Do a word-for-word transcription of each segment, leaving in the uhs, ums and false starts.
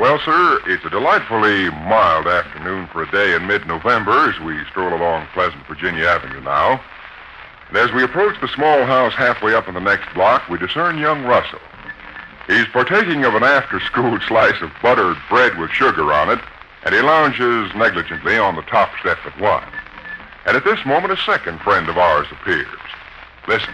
Well, sir, it's a delightfully mild afternoon for a day in mid-November as we stroll along Pleasant Virginia Avenue now. And as we approach the small house halfway up in the next block, we discern young Russell. He's partaking of an after-school slice of buttered bread with sugar on it, and he lounges negligently on the top step of one. And at this moment, a second friend of ours appears. Listen.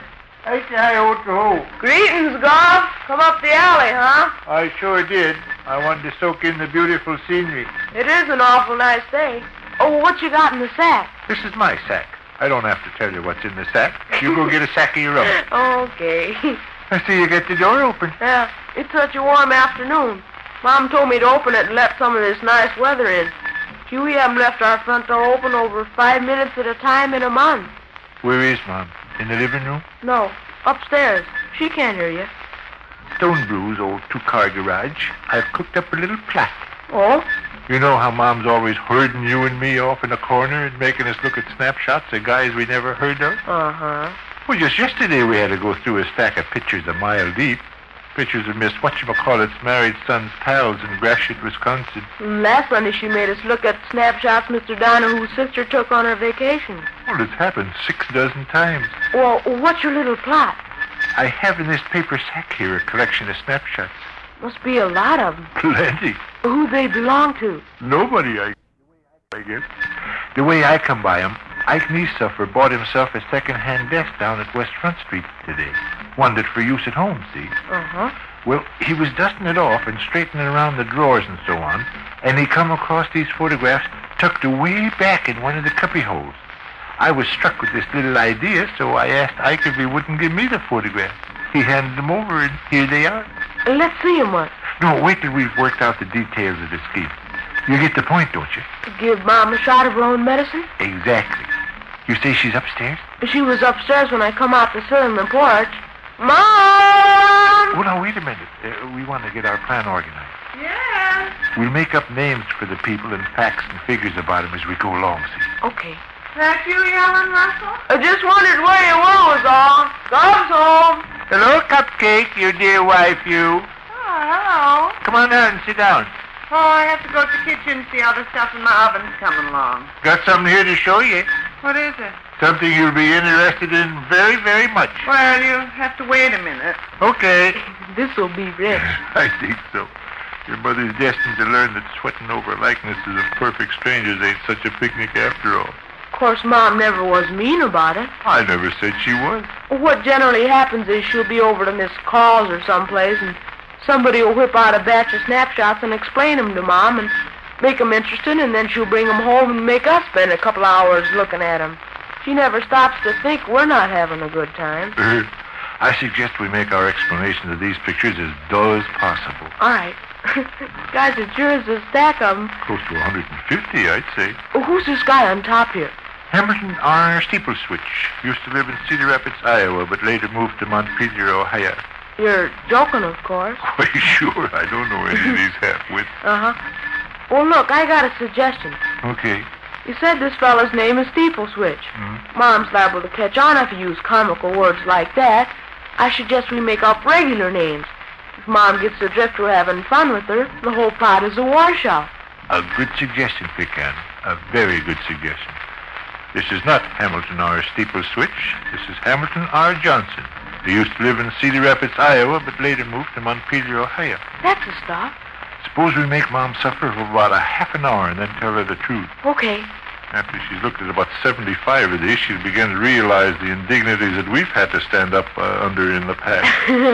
I say hi, to Greetings, Golf. Come up the alley, huh? I sure did. I wanted to soak in the beautiful scenery. It is an awful nice day. Oh, what you got in the sack? This is my sack. I don't have to tell you what's in the sack. You go get a sack of your own. Okay. I see you get the door open. Yeah, it's such a warm afternoon. Mom told me to open it and let some of this nice weather in. Gee, we haven't left our front door open over five minutes at a time in a month. Where is Mom? In the living room? No, upstairs. She can't hear you. Stonebrew's old two-car garage. I've cooked up a little plaque. Oh? You know how Mom's always herding you and me off in a corner and making us look at snapshots of guys we never heard of? Uh-huh. Well, just yesterday we had to go through a stack of pictures a mile deep. Pictures of Miss Whatchamacallit's married son's pals in Gratiot, Wisconsin. Last Sunday she made us look at snapshots Mister Donahue's sister took on her vacation. Well, it's happened six dozen times. Well, what's your little plot? I have in this paper sack here a collection of snapshots. Must be a lot of them. Plenty. Who they belong to? Nobody, I, I guess. The way I come by 'em, Ike Niesuffer bought himself a second-hand desk down at West Front Street today. Wanted for use at home, see? Uh-huh. Well, he was dusting it off and straightening around the drawers and so on, and he come across these photographs tucked away back in one of the cubby holes. I was struck with this little idea, so I asked Ike if he wouldn't give me the photographs. He handed them over, and here they are. Let's see them, what? No, wait till we've worked out the details of the scheme. You get the point, don't you? Give Mom a shot of her own medicine? Exactly. You say she's upstairs? She was upstairs when I come out to sit on the porch. Mom! Well, now, wait a minute. Uh, we want to get our plan organized. Yes? We'll make up names for the people and facts and figures about them as we go along, see? Okay. That you yelling, Russell? I just wondered where you were was all. God's home. Hello, Cupcake, your dear wife, you. Oh, hello. Come on out and sit down. Oh, I have to go to the kitchen and see how the stuff in my oven's coming along. Got something here to show you. What is it? Something you'll be interested in very, very much. Well, you have to wait a minute. Okay. This'll be rich. I think so. Your mother's destined to learn that sweating over likenesses of perfect strangers ain't such a picnic after all. Of course, Mom never was mean about it. I never said she was. What generally happens is she'll be over to Miss Call's or someplace, and somebody will whip out a batch of snapshots and explain them to Mom and make 'em interesting, and then she'll bring 'em home and make us spend a couple hours looking at 'em. She never stops to think we're not having a good time. Uh, I suggest we make our explanations of these pictures as dull as possible. All right. Guys, it's yours, a stack of 'em. Close to one hundred fifty, I'd say. Oh, who's this guy on top here? Hamilton R. Steepleswitch. Used to live in Cedar Rapids, Iowa, but later moved to Montpelier, Ohio. You're joking, of course. Why, sure. I don't know any of these half-wits. Uh-huh. Well, look, I got a suggestion. Okay. You said this fella's name is Steepleswitch. Mm-hmm. Mom's liable to catch on if you use comical words like that. I suggest we make up regular names. If Mom gets the drift we're having fun with her, the whole plot is a washout. A good suggestion, Pecan. A very good suggestion. This is not Hamilton R. Steepleswitch. This is Hamilton R. Johnson. He used to live in Cedar Rapids, Iowa, but later moved to Montpelier, Ohio. That's the stuff. Suppose we make Mom suffer for about a half an hour and then tell her the truth. Okay. After she's looked at about seventy-five of these, she'll begin to realize the indignities that we've had to stand up uh, under in the past.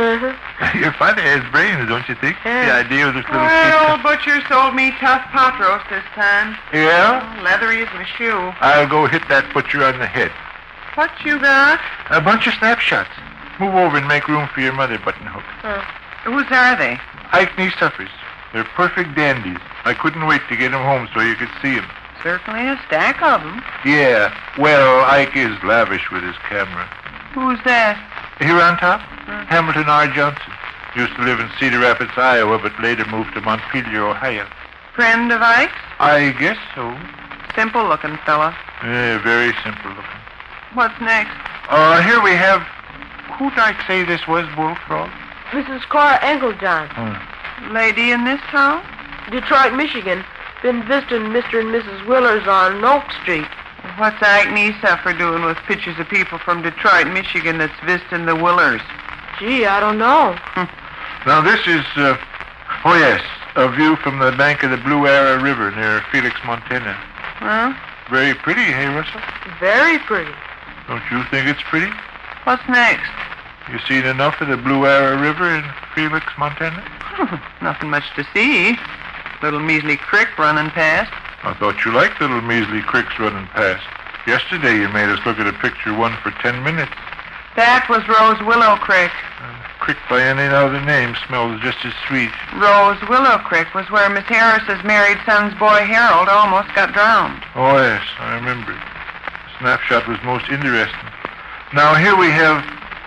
Your father has brains, don't you think? Yeah. The idea of this little... Well, old butcher sold me tough pot roast this time. Yeah? Oh, leathery as my shoe. I'll go hit that butcher on the head. What you got? A bunch of snapshots. Move over and make room for your mother, Buttonhook. Uh, whose are they? Ike Niesuffer's. They're perfect dandies. I couldn't wait to get them home so you could see them. Certainly a stack of them. Yeah. Well, Ike is lavish with his camera. Who's that? Here on top? Hmm. Hamilton R. Johnson. Used to live in Cedar Rapids, Iowa, but later moved to Montpelier, Ohio. Friend of Ike's? I guess so. Simple-looking fella. Yeah, very simple looking. What's next? Uh, here we have... Who'd Ike say this was, Bullfrog? Missus Cora Engeljohn. Hmm. Lady in this town? Detroit, Michigan. Been visiting Mister and Missus Willers on Oak Street. What's Ike Niesuffer doing with pictures of people from Detroit, Michigan that's visiting the Willers? Gee, I don't know. Now, this is, uh, oh, yes, a view from the bank of the Blue Arrow River near Felix, Montana. Huh? Very pretty, hey, Russell? Very pretty. Don't you think it's pretty? What's next? You seen enough of the Blue Arrow River in Felix, Montana? Nothing much to see. Little measly creek running past. I thought you liked little measly creeks running past. Yesterday you made us look at a picture one for ten minutes. That was Rose Willow Creek. Uh, creek by any other name smells just as sweet. Rose Willow Creek was where Miss Harris's married son's boy Harold almost got drowned. Oh, yes, I remember. The snapshot was most interesting. Now, here we have...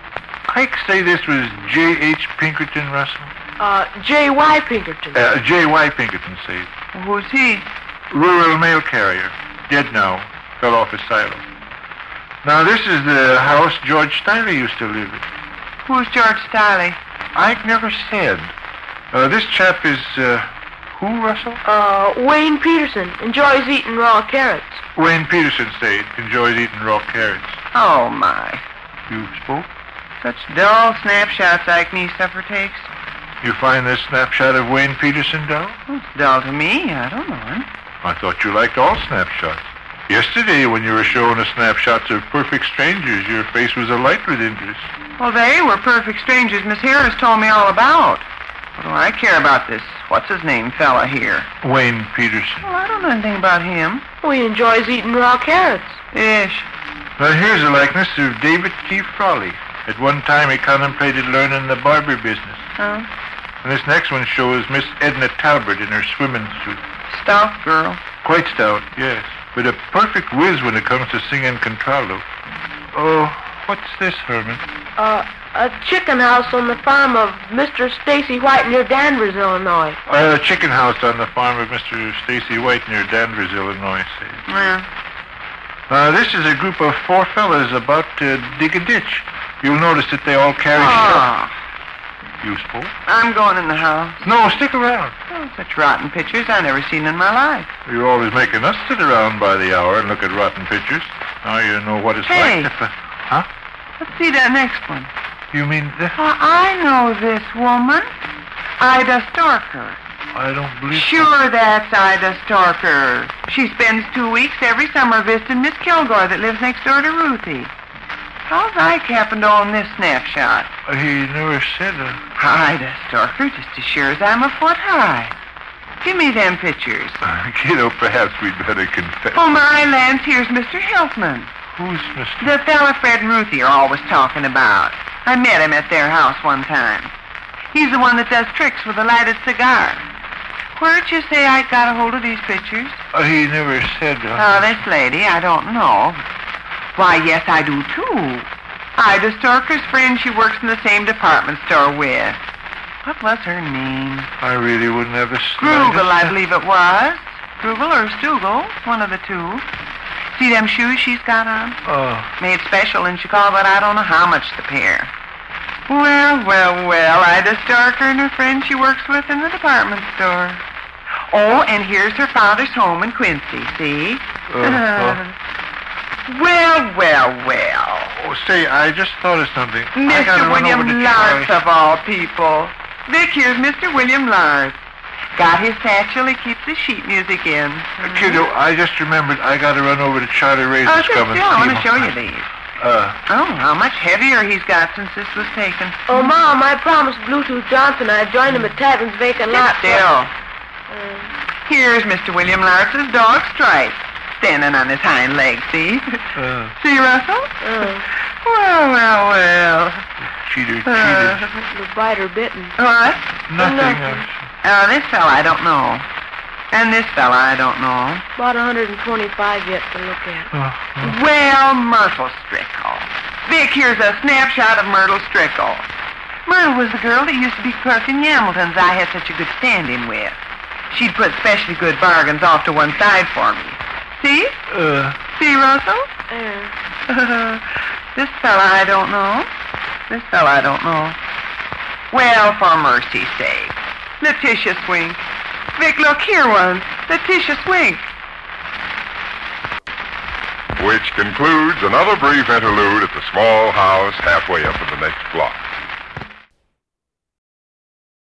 I'd say this was J H. Pinkerton, Russell. Uh, J Y. Pinkerton. Uh, J Y. Pinkerton, say. Who's he? Rural mail carrier. Dead now. Fell off his silo. Now, this is the house George Stiley used to live in. Who's George Stiley? I've never said. Uh, this chap is, uh, who, Russell? Uh, Wayne Peterson. Enjoys eating raw carrots. Wayne Peterson, say, enjoys eating raw carrots. Oh, my. You spoke? Such dull snapshots Ike Niesuffer takes. You find this snapshot of Wayne Peterson dull? Well, it's dull to me. I don't know him. I thought you liked all snapshots. Yesterday, when you were showing us snapshots of perfect strangers, your face was alight with interest. Well, they were perfect strangers Miss Harris told me all about. What do I care about this what's-his-name fella here? Wayne Peterson. Well, I don't know anything about him. Oh, he enjoys eating raw carrots. Ish. Now, here's a likeness of David T. Frawley. At one time, he contemplated learning the barber business. Huh? And this next one shows Miss Edna Talbot in her swimming suit. Stout girl. Quite stout, yes. But a perfect whiz when it comes to singing contralto. Oh, what's this, Herman? Uh, a chicken house on the farm of Mister Stacy White near Danvers, Illinois. Uh, a chicken house on the farm of Mister Stacy White near Danvers, Illinois, say. Yeah. Uh, this is a group of four fellas about to dig a ditch. You'll notice that they all carry Oh. You spoke? I'm going in the house. No, stick around. Oh, such rotten pictures I never seen in my life. You're always making us sit around by the hour and look at rotten pictures. Now you know what it's Hey. like. To... Huh? Let's see that next one. You mean this? Well, I know this woman. Ida Storker. I don't believe so. Sure, that's Ida Storker. She spends two weeks every summer visiting Miss Kilgore that lives next door to Ruthie. How's Ike happened to own this snapshot? Uh, he never said uh... Ida Storker, just as sure as I'm a foot high. Give me them pictures. Kiddo, perhaps we'd better confess. Oh, my lands, here's Mister Hiltman. Who's Mister The fella Fred and Ruthie are always talking about. I met him at their house one time. He's the one that does tricks with a lighted cigar. Where'd you say I got a hold of these pictures? Uh, he never said... Uh... Oh, this lady, I don't know. Why, yes, I do, too. Ida Storker's friend she works in the same department store with. What was her name? I really wouldn't have a... Grugel, I believe it was. Grugel or Stugel, one of the two. See them shoes she's got on? Oh. Made special in Chicago, but I don't know how much the pair. Well, well, well, Ida Storker and her friend she works with in the department store. Oh, and here's her father's home in Quincy, see? Uh, uh. Well, well, well. Oh, say, I just thought of something. I Mister gotta run William over to Lartz, Charlie. of all people. Vic, here's Mister William Lartz. Got his satchel, he keeps his sheet music in. Uh, kiddo, I just remembered I gotta run over to Charlie Ray's Oh, to sit come and still. I see want to him. show you these. Uh, Oh, how much heavier he's got since this was taken. Oh, Mom, I promised Bluetooth Johnson I'd join him at Tavin's vacant Sit lot. still. Uh, Here's Mister William Lartz's dog Stripe, standing on his hind legs, see? uh, See, Russell? uh, Well, well, well. cheater, cheater. Uh, the biter bitten. what? Nothing. nothing. Uh, Oh, this fella I don't know. And this fella I don't know. About one hundred twenty-five yet to look at. uh, uh. Well, Myrtle Strickle. Vic, here's a snapshot of Myrtle Strickle. Myrtle was the girl that used to be clerk in Yamilton's I had such a good stand-in with. She'd put specially good bargains off to one side for me. See? Uh, See, Russell? Uh, This fella I don't know. This fella I don't know. Well, for mercy's sake. Letitia Swink. Vic, look here one. Letitia Swink. Which concludes another brief interlude at the small house halfway up in the next block.